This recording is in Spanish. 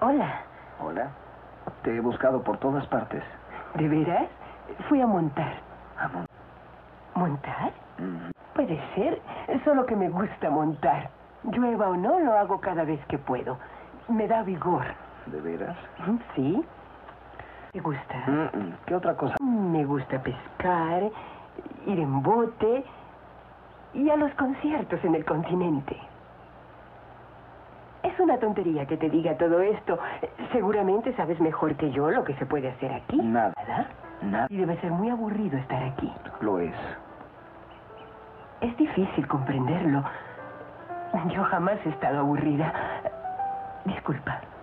Hola. Hola. Te he buscado por todas partes. ¿De veras? Fui a montar. ¿A montar? ¿Montar? Puede ser, solo que me gusta montar. Llueva o no, lo hago cada vez que puedo. Me da vigor. ¿De veras? ¿Sí? ¿Te gusta? ¿Qué otra cosa? Me gusta pescar, ir en bote y a los conciertos en el continente. Es una tontería que te diga todo esto. Seguramente sabes mejor que yo lo que se puede hacer aquí. Nada. ¿Verdad? Nada. Y debe ser muy aburrido estar aquí. Lo es. Es difícil comprenderlo. Yo jamás he estado aburrida. Disculpa.